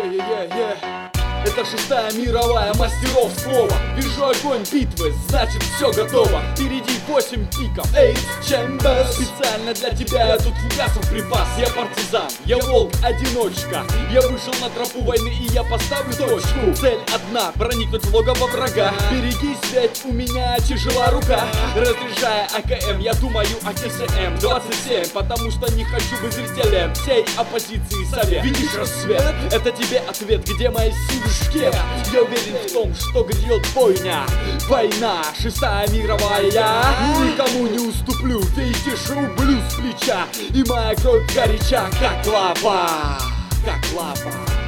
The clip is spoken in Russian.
Это шестая мировая, мастеров слова. Вижу огонь битвы, значит все готово. Впереди 8 пиков, Эйс Чембер. Специально для тебя я тут фугасов припас. Я партизан, я волк-одиночка. Я вышел на тропу войны и я поставлю точку. Цель одна, проникнуть в логово врага. Берегись, ведь у меня тяжела рука. Разряжая АКМ, я думаю о КСМ 27, потому что не хочу быть зрителем всей оппозиции совет. Видишь рассвет? Это тебе ответ, где мои силы. Я уверен в том, что грядет бойня. Война, шестая мировая. Никому не уступлю, видите, рублю с плеча. И моя кровь горяча, как лава. Как лава.